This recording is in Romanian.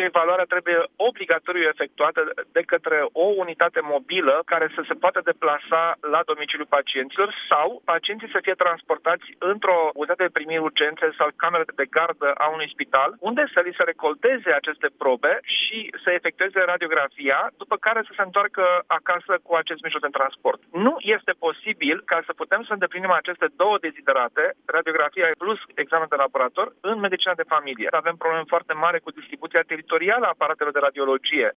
evaluarea trebuie obligatoriu efectuată de către o unitate mobilă care să se poată deplasa la domiciliul pacienților sau pacienții să fie transportați într-o unitate de primiri urgențe sau cameră de gardă a unui spital, unde să li se recolteze aceste probe și să efectueze radiografia, după care să se întoarcă acasă cu acest mijloc de transport. Nu este posibil ca să putem să îndeplinim aceste două deziderate, radiografia plus examen de laborator, în medicina de familie. Avem probleme foarte mari cu distribuția teritorială a aparatelor de radiologie.